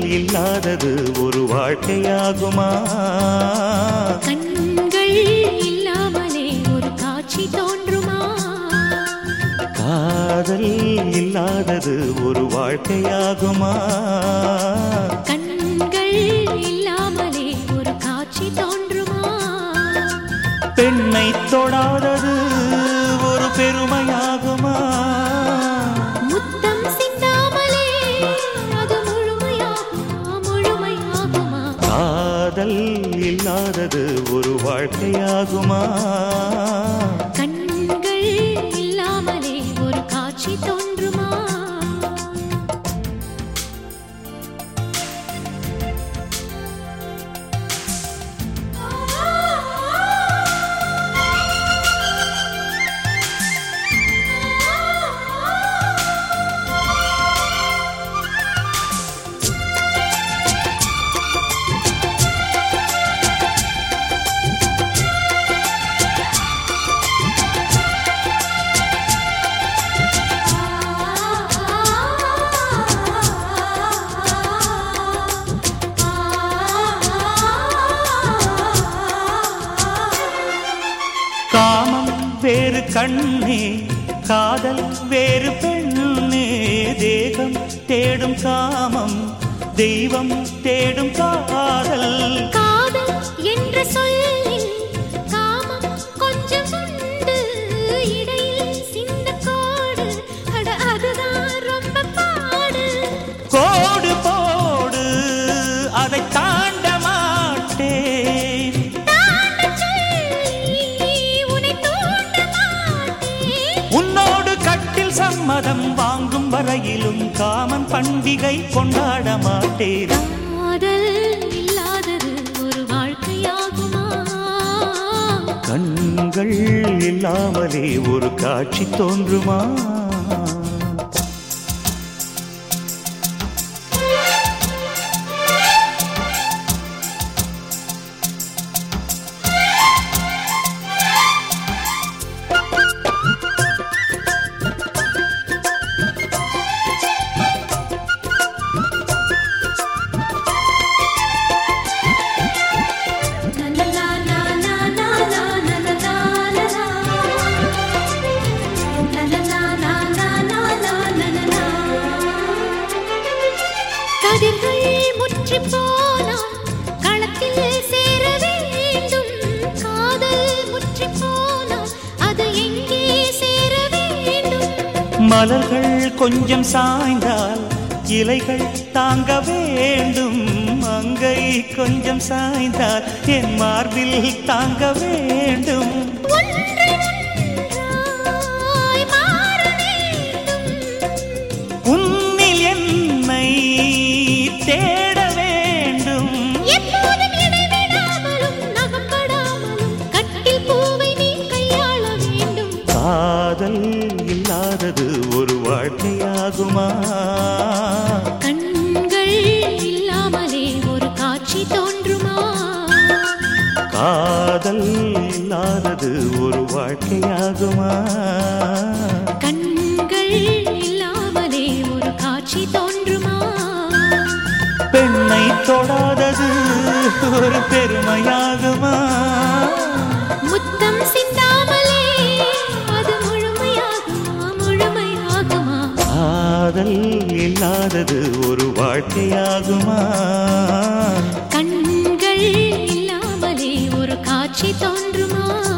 இல்லாதது ஒரு வாழ்க்கையாகுமா? கண்கள் இல்லாமலே ஒரு காட்சி தோன்றுமா? காதல் இல்லாதது ஒரு வாழ்க்கையாகுமா? கண்கள் இல்லாமலே ஒரு காட்சி தோன்றுமா? பெண்ணை தொடாதது ஒரு பெருமையாகுமா? முத்தம் சிந்தாமலே அது முழுமையாகுமா? முழுமையாகுமா? காதல் இல்லாதது ஒரு வாழ்க்கையாகுமா? கண்கள் இல்லாமலே ஒரு காட்சி தோன்றுமா? காமம் வேறு கண்ணே, காதல் வேறு பெண்ணே. தேகம் தேடும் காமம், தெய்வம் தேடும் காதல். காதல் என்ற சொல்லில் காமம் கொஞ்சம் உண்டு, இடையில் சின்ன கோடு, அட அதுதான் ரொம்ப பாடு. கோடு போடு, அதை தாண்ட மாட்டேன். தாண்டச் சொல்லி உன்னை தூண்ட மாட்டேன். உன்னோடு கட்டில் சம்மதம் வாங்கும் வரையிலும் காமன் பண்டிகை கொண்டாட மாட்டேன். காதல் இல்லாதது ஒரு வாழ்க்கையாகுமா? கண்கள் இல்லாமலே ஒரு காட்சி தோன்றுமா? கதிர்கள் முற்றி போனால் களத்தில் சேர வேண்டும். காதல் முற்றி போனால் அது எங்கே சேர வேண்டும்? மலர்கள் கொஞ்சம் சாய்ந்தால் இலைகள் தாங்க வேண்டும். மங்கை கொஞ்சம் சாய்ந்தால் என் மார்பில் தாங்க வேண்டும். ஒன்றை ஒன்றாய் மாற வேண்டும். உன்னில் என்னை தேட வேண்டும். எப்போதும் இடைவிடாமலும் நகப்படாமலும் கட்டில் பூவை நீ கையாள வேண்டும். காதல் இல்லாதது ஒரு வாழ்க்கையாகுமா? கண்கள் இல்லாமலே ஒரு காட்சி தோன்றுமா? காதல் இல்லாதது ஒரு வாழ்க்கையாகுமா? கண்கள் இல்லாமலே ஒரு காட்சி தோன்றுமா? பெண்ணை தொடாதது ஒரு பெருமையாகுமா? முத்தம் சிந்தாமலே அது முழுமையாகுமா? முழுமையாகுமா? காதல் இல்லாதது ஒரு வாழ்க்கையாகுமா? கண்கள் இல்லாமலே ஒரு காட்சி தோன்றுமா?